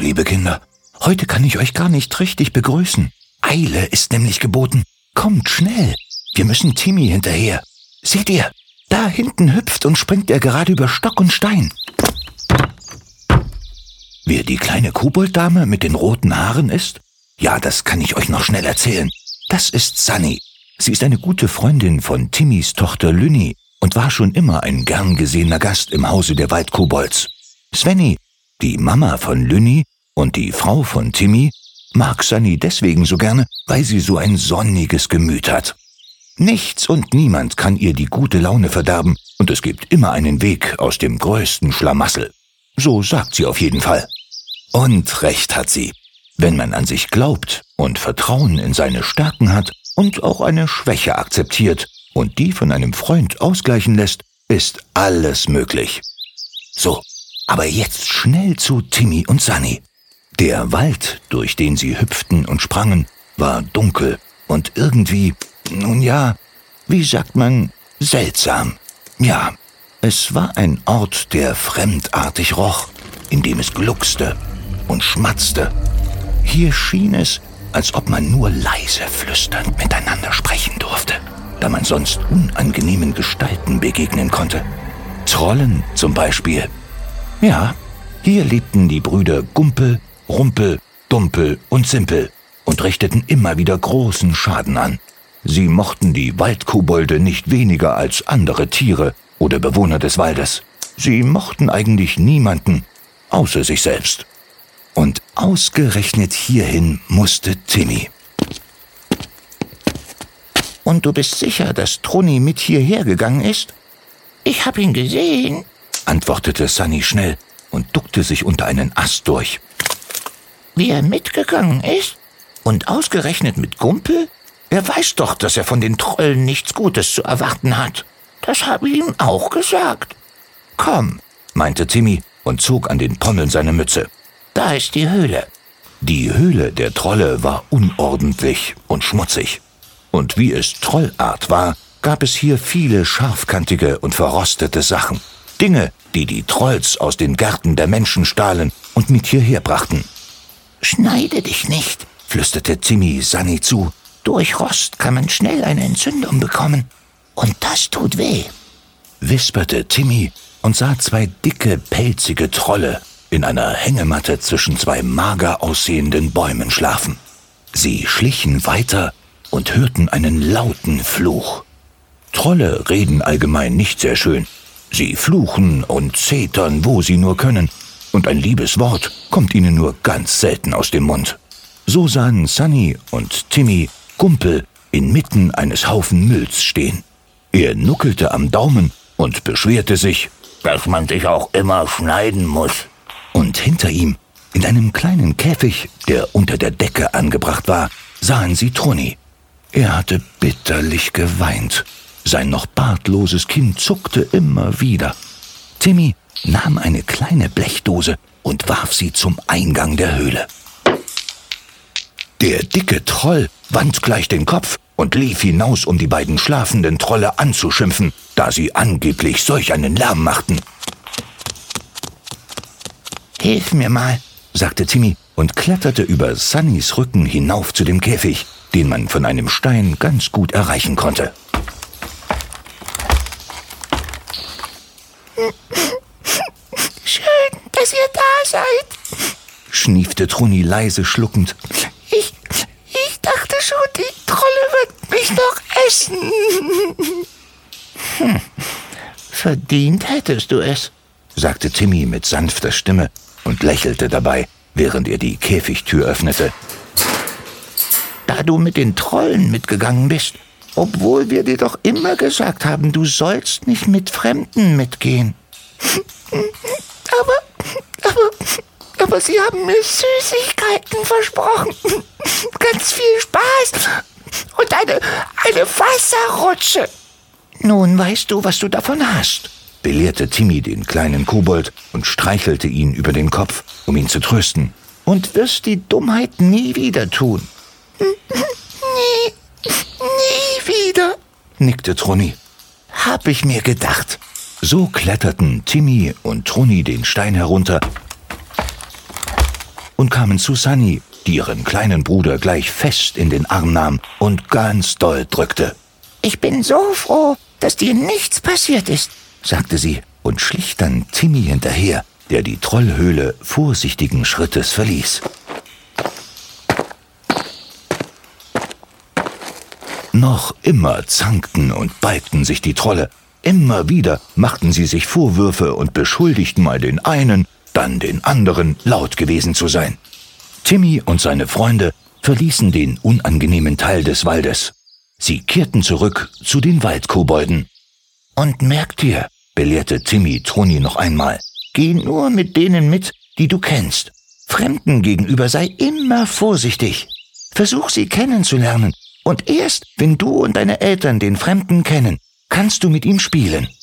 liebe Kinder. Heute kann ich euch gar nicht richtig begrüßen. Eile ist nämlich geboten. Kommt schnell. Wir müssen Timmy hinterher. Seht ihr, da hinten hüpft und springt er gerade über Stock und Stein. Wer die kleine Kobolddame mit den roten Haaren ist? Ja, das kann ich euch noch schnell erzählen. Das ist Sunny. Sie ist eine gute Freundin von Timmys Tochter Lynni und war schon immer ein gern gesehener Gast im Hause der Waldkobolds. Svenny, die Mama von Lynni und die Frau von Timmy, mag Sunny deswegen so gerne, weil sie so ein sonniges Gemüt hat. Nichts und niemand kann ihr die gute Laune verderben und es gibt immer einen Weg aus dem größten Schlamassel. So sagt sie auf jeden Fall. Und recht hat sie. Wenn man an sich glaubt und Vertrauen in seine Stärken hat und auch eine Schwäche akzeptiert und die von einem Freund ausgleichen lässt, ist alles möglich. So, aber jetzt schnell zu Timmy und Sunny. Der Wald, durch den sie hüpften und sprangen, war dunkel und irgendwie, nun ja, wie sagt man, seltsam. Ja, es war ein Ort, der fremdartig roch, in dem es gluckste und schmatzte. Hier schien es, als ob man nur leise flüsternd miteinander sprechen durfte, da man sonst unangenehmen Gestalten begegnen konnte. Trollen zum Beispiel. Ja, hier lebten die Brüder Gumpel, Rumpel, Dumpel und Simpel und richteten immer wieder großen Schaden an. Sie mochten die Waldkobolde nicht weniger als andere Tiere oder Bewohner des Waldes. Sie mochten eigentlich niemanden, außer sich selbst. Und ausgerechnet hierhin musste Timmy. Und du bist sicher, dass Trunni mit hierher gegangen ist? Ich hab ihn gesehen, antwortete Sunny schnell und duckte sich unter einen Ast durch. Wie er mitgegangen ist? Und ausgerechnet mit Gumpel? Er weiß doch, dass er von den Trollen nichts Gutes zu erwarten hat. Das habe ich ihm auch gesagt. Komm, meinte Timmy und zog an den Pommeln seine Mütze. Da ist die Höhle. Die Höhle der Trolle war unordentlich und schmutzig. Und wie es Trollart war, gab es hier viele scharfkantige und verrostete Sachen. Dinge, die die Trolls aus den Gärten der Menschen stahlen und mit hierher brachten. »Schneide dich nicht«, flüsterte Timmy Sunny zu. »Durch Rost kann man schnell eine Entzündung bekommen. Und das tut weh«, wisperte Timmy und sah zwei dicke, pelzige Trolle in einer Hängematte zwischen zwei mager aussehenden Bäumen schlafen. Sie schlichen weiter und hörten einen lauten Fluch. Trolle reden allgemein nicht sehr schön. Sie fluchen und zetern, wo sie nur können, und ein liebes Wort kommt ihnen nur ganz selten aus dem Mund. So sahen Sunny und Timmy Gumpel inmitten eines Haufen Mülls stehen. Er nuckelte am Daumen und beschwerte sich, dass man sich auch immer schneiden muss. Und hinter ihm, in einem kleinen Käfig, der unter der Decke angebracht war, sahen sie Trunni. Er hatte bitterlich geweint. Sein noch bartloses Kinn zuckte immer wieder. Timmy nahm eine kleine Blechdose und warf sie zum Eingang der Höhle. Der dicke Troll wand gleich den Kopf und lief hinaus, um die beiden schlafenden Trolle anzuschimpfen, da sie angeblich solch einen Lärm machten. »Hilf mir mal«, sagte Timmy und kletterte über Sunnys Rücken hinauf zu dem Käfig, den man von einem Stein ganz gut erreichen konnte. »Schön, dass ihr da seid«, schniefte Trunni leise schluckend. Ich dachte schon, die Trolle wird mich noch essen. Verdient hättest du es«, sagte Timmy mit sanfter Stimme und lächelte dabei, während er die Käfigtür öffnete. »Da du mit den Trollen mitgegangen bist, obwohl wir dir doch immer gesagt haben, du sollst nicht mit Fremden mitgehen.« Aber sie haben mir Süßigkeiten versprochen. Ganz viel Spaß und eine Wasserrutsche. »Nun weißt du, was du davon hast«, belehrte Timmy den kleinen Kobold und streichelte ihn über den Kopf, um ihn zu trösten. »Und wirst die Dummheit nie wieder tun.« Nie wieder«, nickte Trunni. »Hab ich mir gedacht.« So kletterten Timmy und Trunni den Stein herunter und kamen zu Sunny, die ihren kleinen Bruder gleich fest in den Arm nahm und ganz doll drückte. »Ich bin so froh, dass dir nichts passiert ist«, sagte sie und schlich dann Timmy hinterher, der die Trollhöhle vorsichtigen Schrittes verließ. Noch immer zankten und balgten sich die Trolle. Immer wieder machten sie sich Vorwürfe und beschuldigten mal den einen, dann den anderen, laut gewesen zu sein. Timmy und seine Freunde verließen den unangenehmen Teil des Waldes. Sie kehrten zurück zu den Waldkobolden. »Und merk dir«, belehrte Timmy Troni noch einmal, »geh nur mit denen mit, die du kennst. Fremden gegenüber sei immer vorsichtig. Versuch sie kennenzulernen. Und erst, wenn du und deine Eltern den Fremden kennen, kannst du mit ihm spielen.«